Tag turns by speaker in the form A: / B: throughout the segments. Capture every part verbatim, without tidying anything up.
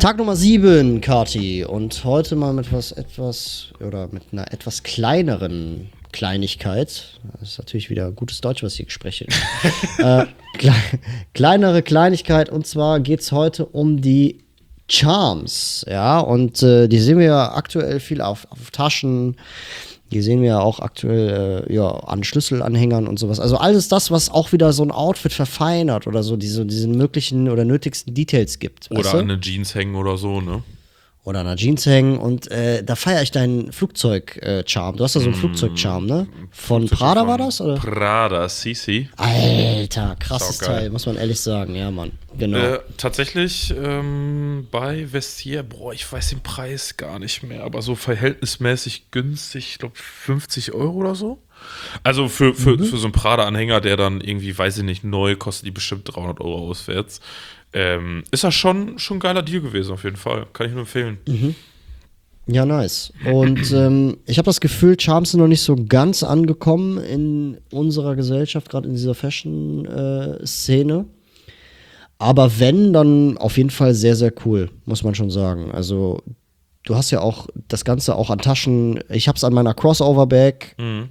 A: Tag Nummer sieben, Kati. Und heute mal mit was etwas, oder mit einer etwas kleineren Kleinigkeit. Das ist natürlich wieder gutes Deutsch, was ich spreche. äh, kle kleinere Kleinigkeit. Und zwar geht es heute um die Charms. Ja, und äh, die sehen wir ja aktuell viel auf, auf Taschen. Die sehen wir ja auch aktuell äh, ja, an Schlüsselanhängern und sowas. Also alles das, was auch wieder so ein Outfit verfeinert oder so diese, diese möglichen oder nötigsten Details gibt.
B: Oder an eine Jeans hängen oder so, ne?
A: Oder an einer Jeans hängen. Und äh, da feiere ich deinen Flugzeug-Charm. Du hast ja so einen mm, Flugzeug-Charm, ne? Von Flugzeug Prada von war das, oder?
B: Prada, Sisi.
A: Alter, krasses Teil, muss man ehrlich sagen. Ja, Mann. Genau.
B: Äh, tatsächlich ähm, bei Vestiaire, boah, ich weiß den Preis gar nicht mehr, aber so verhältnismäßig günstig, ich glaube fünfzig Euro oder so. Also für, für, mhm. für so einen Prada-Anhänger, der dann irgendwie, weiß ich nicht, neu kostet die bestimmt dreihundert Euro auswärts. Ähm, ist das schon, schon ein geiler Deal gewesen, auf jeden Fall. Kann ich nur empfehlen.
A: Mhm. Ja, nice. Und ähm, ich habe das Gefühl, Charms sind noch nicht so ganz angekommen in unserer Gesellschaft, gerade in dieser Fashion-Szene. Äh, Aber wenn, dann auf jeden Fall sehr, sehr cool, muss man schon sagen. Also du hast ja auch das Ganze auch an Taschen. Ich habe es an meiner Crossover-Bag.
B: Mhm.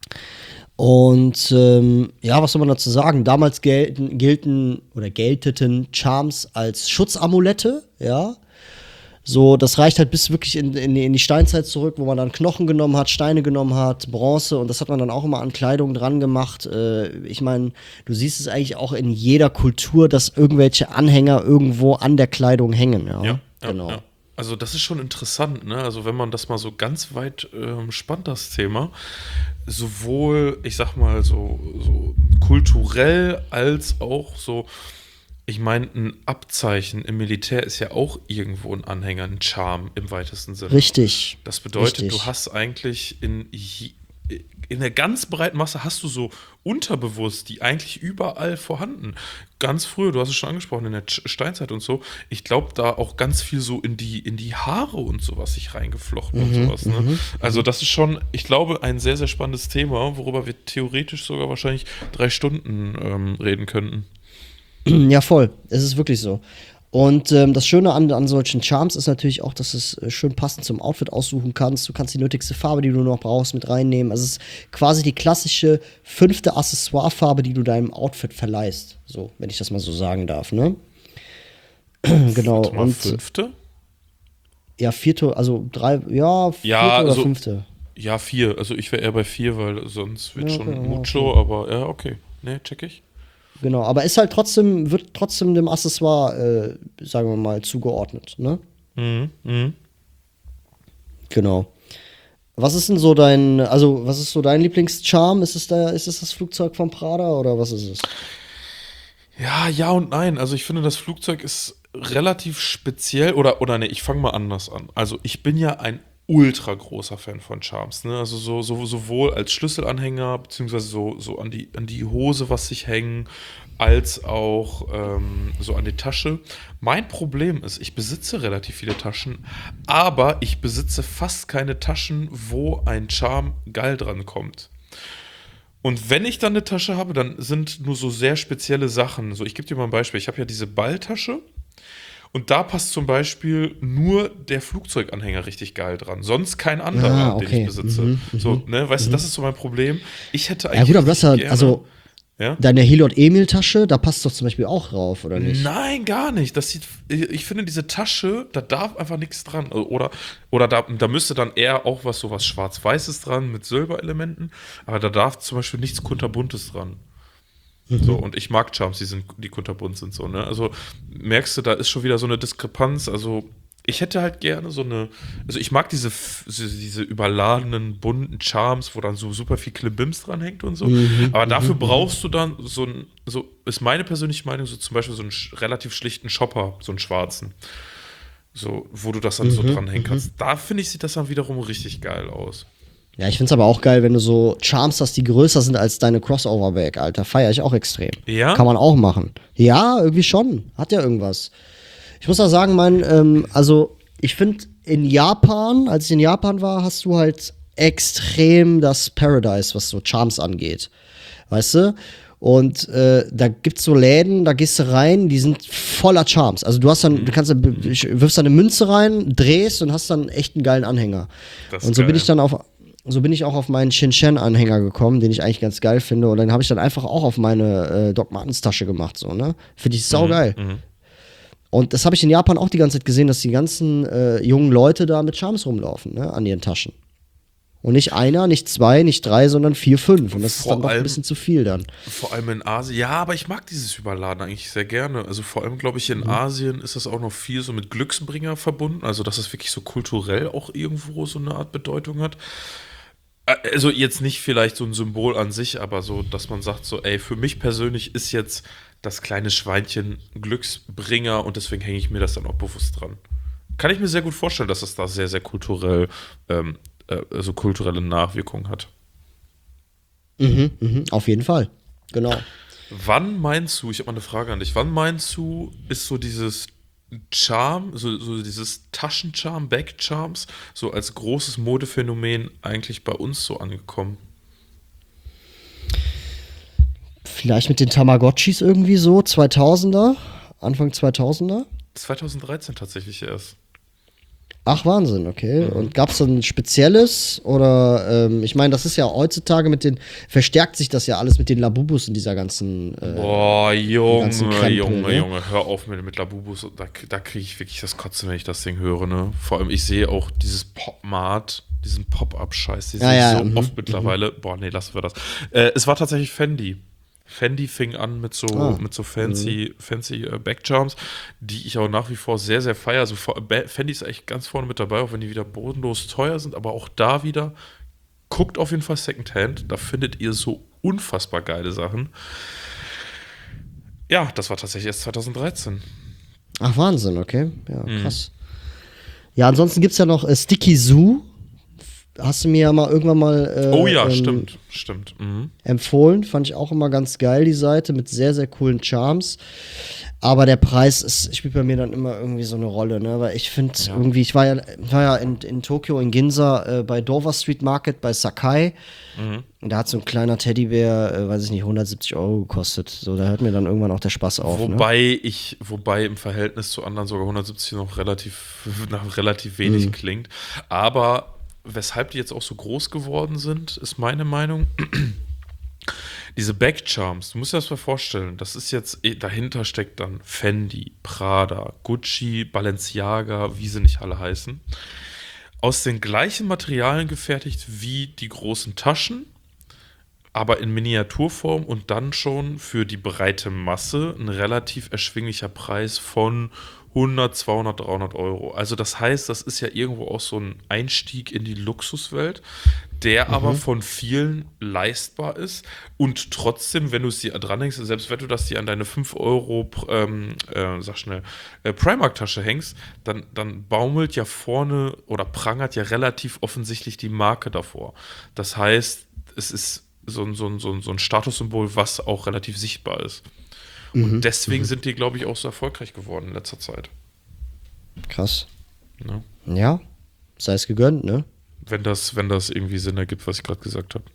A: Und ähm, ja, was soll man dazu sagen? Damals gelten, gelten oder gelteten Charms als Schutzamulette, ja. So, das reicht halt bis wirklich in, in, in die Steinzeit zurück, wo man dann Knochen genommen hat, Steine genommen hat, Bronze, und das hat man dann auch immer an Kleidung dran gemacht. Äh, ich meine, du siehst es eigentlich auch in jeder Kultur, dass irgendwelche Anhänger irgendwo an der Kleidung hängen, ja.
B: Ja,
A: genau.
B: Ja. Also das ist schon interessant, ne? Also wenn man das mal so ganz weit ähm, spannt, das Thema, sowohl, ich sag mal, so, so kulturell als auch so, ich meine, ein Abzeichen im Militär ist ja auch irgendwo ein Anhänger, ein Charme im weitesten Sinne.
A: Richtig.
B: Das bedeutet,
A: Richtig.
B: du hast eigentlich in, in der ganz breiten Masse hast du so unterbewusst die eigentlich überall vorhanden. Ganz früher, du hast es schon angesprochen, in der Steinzeit und so, ich glaube, da auch ganz viel so in die, in die Haare und sowas sich reingeflochten
A: mhm,
B: und sowas. Ne?
A: Mhm,
B: also das ist schon, ich glaube, ein sehr, sehr spannendes Thema, worüber wir theoretisch sogar wahrscheinlich drei Stunden ähm, reden könnten.
A: Ja, voll. Es ist wirklich so. Und ähm, das Schöne an, an solchen Charms ist natürlich auch, dass du es äh, schön passend zum Outfit aussuchen kannst. Du kannst die nötigste Farbe, die du noch brauchst, mit reinnehmen. Also es ist quasi die klassische fünfte Accessoirefarbe, die du deinem Outfit verleihst. So, wenn ich das mal so sagen darf, ne? Genau.
B: Warte mal,
A: und
B: fünfte?
A: Ja, vierte, also drei, ja, vierte
B: ja,
A: oder
B: also,
A: fünfte.
B: Ja, vier. Also ich wäre eher bei vier, weil sonst wird
A: ja,
B: schon
A: okay,
B: mucho,
A: okay.
B: aber ja, okay. Ne, check ich.
A: Genau, aber ist halt trotzdem, wird trotzdem dem Accessoire, äh, sagen wir mal, zugeordnet, ne?
B: Mhm, mhm.
A: Genau. Was ist denn so dein, also was ist so dein Lieblingscharm? Ist es da, ist es das Flugzeug von Prada oder was ist es?
B: Ja, ja und nein. Also ich finde, das Flugzeug ist relativ speziell, oder, oder ne, ich fange mal anders an. Also ich bin ja ein ultra großer Fan von Charms, ne? Also so, so sowohl als Schlüsselanhänger, beziehungsweise so, so an die, an die Hose, was sich hängen, als auch ähm, so an die Tasche. Mein Problem ist, ich besitze relativ viele Taschen, aber ich besitze fast keine Taschen, wo ein Charm geil dran kommt. Und wenn ich dann eine Tasche habe, dann sind nur so sehr spezielle Sachen. So, ich gebe dir mal ein Beispiel. Ich habe ja diese Balltasche. Und da passt zum Beispiel nur der Flugzeuganhänger richtig geil dran. Sonst kein anderer,
A: ah, okay.
B: den ich besitze.
A: Mhm,
B: so, ne, weißt
A: mhm.
B: du, das ist so mein Problem. Ich hätte eigentlich.
A: Ja, gut, aber das
B: gerne,
A: halt, also,
B: ja?
A: deine Heliot Emil-Tasche, da passt doch zum Beispiel auch rauf, oder nicht?
B: Nein, gar nicht. Das sieht, ich finde, diese Tasche, da darf einfach nichts dran. Oder, oder da, da müsste dann eher auch was, so was Schwarz-Weißes dran mit Silberelementen. Aber da darf zum Beispiel nichts Kunterbuntes dran.
A: Mhm.
B: So, und ich mag Charms, die, sind, die kunterbunt sind so, ne? Also merkst du, da ist schon wieder so eine Diskrepanz. Also ich hätte halt gerne so eine, also ich mag diese, diese überladenen, bunten Charms, wo dann so super viel Klibims dran hängt und so.
A: Mhm,
B: Aber dafür
A: mhm,
B: brauchst du dann so ein, so ist meine persönliche Meinung, so zum Beispiel so einen relativ schlichten Shopper, so einen schwarzen. So, wo du das dann
A: mhm,
B: so dranhängen
A: mhm.
B: kannst. Da finde ich, sieht das dann wiederum richtig geil aus.
A: Ja, ich find's aber auch geil, wenn du so Charms hast, die größer sind als deine Crossover-Bag, Alter. Feier ich auch extrem.
B: Ja?
A: Kann man auch machen. Ja, irgendwie schon. Hat ja irgendwas. Ich muss auch sagen, mein, ähm, also ich finde in Japan, als ich in Japan war, hast du halt extrem das Paradise, was so Charms angeht. Weißt du? Und äh, da gibt's so Läden, da gehst du rein, die sind voller Charms. Also du hast dann, du kannst, wirfst da eine Münze rein, drehst und hast dann echt einen geilen Anhänger.
B: Das ist
A: Und so
B: geil.
A: bin ich dann auf, so bin ich auch auf meinen Shin-Shen-Anhänger gekommen, den ich eigentlich ganz geil finde. Und dann habe ich dann einfach auch auf meine äh, Doc Martens Tasche gemacht, so, ne? Finde ich saugeil.
B: Mhm.
A: Und das habe ich in Japan auch die ganze Zeit gesehen, dass die ganzen äh, jungen Leute da mit Charms rumlaufen, ne? An ihren Taschen. Und nicht einer, nicht zwei, nicht drei, sondern vier, fünf. Und das ist
B: Vor
A: dann doch ein
B: allem-
A: bisschen zu viel dann.
B: Vor allem in Asien. Ja, aber ich mag dieses Überladen eigentlich sehr gerne. Also vor allem, glaube ich, in
A: Mhm.
B: Asien ist das auch noch viel so mit Glücksbringer verbunden. Also dass es wirklich so kulturell auch irgendwo so eine Art Bedeutung hat. Äh, Also jetzt nicht vielleicht so ein Symbol an sich, aber so, dass man sagt so, ey, für mich persönlich ist jetzt das kleine Schweinchen Glücksbringer und deswegen hänge ich mir das dann auch bewusst dran. Kann ich mir sehr gut vorstellen, dass es da sehr, sehr kulturell, ähm, äh, so kulturelle Nachwirkungen hat.
A: Mhm, mhm, auf jeden Fall. Genau.
B: Wann meinst du, ich habe mal eine Frage an dich, wann meinst du, ist so dieses Charm, so, so dieses Taschencharm, Backcharms, so als großes Modephänomen eigentlich bei uns so angekommen?
A: Vielleicht mit den Tamagotchis irgendwie so, zweitausender, Anfang zweitausender.
B: zweitausenddreizehn tatsächlich erst.
A: Ach, Wahnsinn, okay. Und gab es dann ein spezielles? Oder, ähm, ich meine, das ist ja heutzutage mit den, verstärkt sich das ja alles mit den Labubus und dieser ganzen. Äh,
B: Boah,
A: ganzen
B: Junge,
A: Krempel,
B: Junge,
A: ne?
B: Junge, hör auf mit, mit Labubus. Da, da kriege ich wirklich das Kotzen, wenn ich das Ding höre, ne? Vor allem, ich sehe auch dieses Pop-Mart, diesen Pop-Up-Scheiß, die
A: Ja,
B: sehe ich
A: ja,
B: so
A: mhm,
B: oft mittlerweile. Boah, nee, lassen wir das. Äh, es war tatsächlich Fendi. Fendi fing an mit so,
A: Ah,
B: mit so fancy, fancy äh, Backcharms, die ich auch nach wie vor sehr, sehr feiere. Also vor- Ba- Fendi ist echt ganz vorne mit dabei, auch wenn die wieder bodenlos teuer sind, aber auch da wieder, guckt auf jeden Fall Secondhand, da findet ihr so unfassbar geile Sachen. Ja, das war tatsächlich erst zweitausenddreizehn.
A: Ach, Wahnsinn, okay. Ja,
B: Mhm.
A: krass. Ja, ansonsten gibt es ja noch äh, Sticky Zoo. Hast du mir ja mal irgendwann mal äh,
B: Oh ja,
A: ähm,
B: stimmt, stimmt. Mhm.
A: empfohlen. Fand ich auch immer ganz geil, die Seite, mit sehr, sehr coolen Charms. Aber der Preis ist, spielt bei mir dann immer irgendwie so eine Rolle, ne? Weil ich finde
B: Ja.
A: irgendwie, ich war ja, war ja in, in Tokio, in Ginza, äh, bei Dover Street Market, bei Sakai.
B: Mhm.
A: Und da hat so ein kleiner Teddybär, äh, weiß ich nicht, hundertsiebzig Euro gekostet. So, da hört mir dann irgendwann auch der Spaß auf. Ne?
B: Wobei ich, wobei im Verhältnis zu anderen sogar hundertsiebzig noch relativ, nach relativ wenig
A: Mhm.
B: klingt. Aber weshalb die jetzt auch so groß geworden sind, ist meine Meinung. Diese Backcharms, du musst dir das mal vorstellen, das ist jetzt, eh, dahinter steckt dann Fendi, Prada, Gucci, Balenciaga, wie sie nicht alle heißen. Aus den gleichen Materialien gefertigt wie die großen Taschen, aber in Miniaturform und dann schon für die breite Masse ein relativ erschwinglicher Preis von hundert, zweihundert, dreihundert Euro. Also das heißt, das ist ja irgendwo auch so ein Einstieg in die Luxuswelt, der aber von vielen leistbar ist und trotzdem, wenn du es dir dranhängst, selbst wenn du das dir an deine fünf Euro, ähm, äh, sag schnell, äh, Primark-Tasche hängst, dann, dann baumelt ja vorne oder prangert ja relativ offensichtlich die Marke davor. Das heißt, es ist so ein, so ein, so ein, so ein Statussymbol, was auch relativ sichtbar ist. Und deswegen sind die, glaube ich, auch so erfolgreich geworden in letzter Zeit.
A: Krass.
B: Ne?
A: Ja, sei es gegönnt, ne?
B: Wenn das, wenn das irgendwie Sinn ergibt, was ich gerade gesagt habe.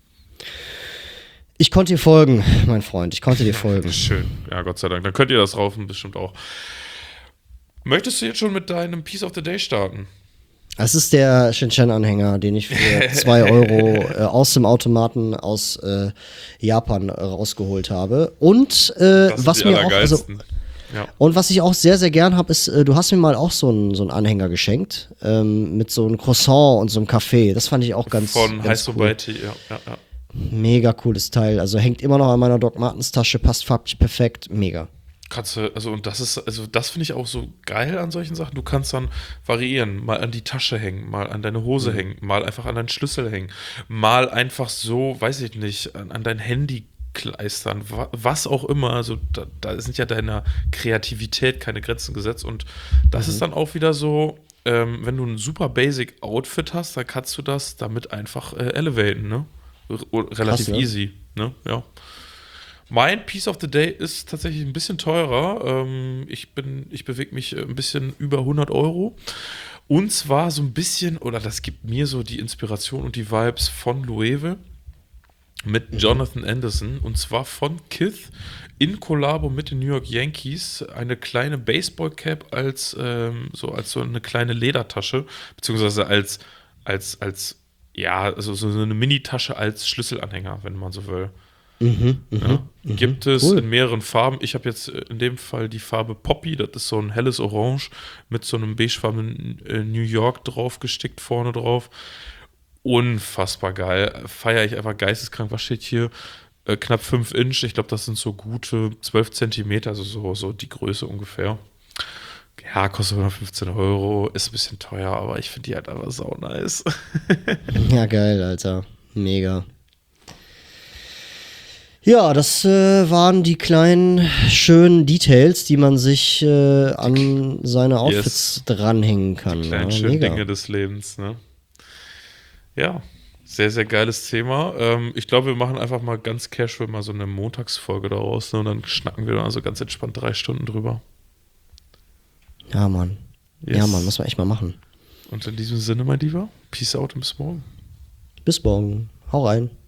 A: Ich konnte dir folgen, mein Freund. Ich konnte dir folgen.
B: Schön. Ja, Gott sei Dank. Dann könnt ihr das raufen bestimmt auch. Möchtest du jetzt schon mit deinem Piece of the Day starten?
A: Das ist der Shenzhen-Anhänger, den ich für zwei Euro äh, aus dem Automaten aus äh, Japan äh, rausgeholt habe. Und äh,
B: Das sind
A: was
B: die
A: mir auch, also,
B: allergeilsten. Ja.
A: und was ich auch sehr, sehr gern habe, ist, äh, du hast mir mal auch so einen so einen Anhänger geschenkt, ähm, mit so einem Croissant und so einem Kaffee. Das fand ich auch ganz,
B: Von
A: ganz
B: High
A: cool.
B: Society, ja, ja, ja.
A: Mega cooles Teil. Also hängt immer noch an meiner Doc Martens Tasche, passt farblich perfekt. Mega.
B: Kannst du, also und das ist, also das finde ich auch so geil an solchen Sachen. Du kannst dann variieren, mal an die Tasche hängen, mal an deine Hose hängen, mal einfach an deinen Schlüssel hängen, mal einfach so, weiß ich nicht, an, an dein Handy kleistern, wa- was auch immer. Also da, da sind ja deiner Kreativität keine Grenzen gesetzt und das ist dann auch wieder so, ähm, wenn du ein super basic Outfit hast, dann kannst du das damit einfach äh, elevaten, ne? R relativ
A: Krass, ne?
B: easy, ne? Ja. Mein Piece of the Day ist tatsächlich ein bisschen teurer. Ähm, ich bin, ich bewege mich äh, ein bisschen über hundert Euro. Und zwar so ein bisschen, oder das gibt mir so die Inspiration und die Vibes von Loewe. mit Jonathan Anderson, und zwar von Kith in Kollabo mit den New York Yankees, eine kleine Baseball-Cap als, ähm, so, als so eine kleine Ledertasche, beziehungsweise als, als, als ja, also so eine Mini-Tasche als Schlüsselanhänger, wenn man so will.
A: Mhm, mhm,
B: Ja.
A: mhm.
B: Gibt es
A: Cool.
B: in mehreren Farben. Ich habe jetzt in dem Fall die Farbe Poppy, das ist so ein helles Orange mit so einem beigefarbenen äh, New York drauf gestickt, vorne drauf. Unfassbar geil. Feiere ich einfach geisteskrank. Was steht hier? Äh, knapp fünf Inch. Ich glaube, das sind so gute zwölf Zentimeter, also so, so die Größe ungefähr. Ja, kostet hundertfünfzehn Euro. Ist ein bisschen teuer, aber ich finde die halt einfach sau nice.
A: Ja, geil, Alter. Mega. Ja, das äh, waren die kleinen, schönen Details, die man sich äh, an seine Outfits
B: Yes.
A: dranhängen kann.
B: Die kleinen
A: Ja,
B: schönen
A: mega.
B: Dinge des Lebens, ne? Ja, sehr, sehr geiles Thema. Ähm, ich glaube, wir machen einfach mal ganz casual mal so eine Montagsfolge daraus, ne? Und dann schnacken wir da so ganz entspannt drei Stunden drüber.
A: Ja, Mann.
B: Yes.
A: Ja, Mann, muss man echt mal machen.
B: Und in diesem Sinne, mein Lieber, Peace out und bis morgen.
A: Bis morgen. Hau rein.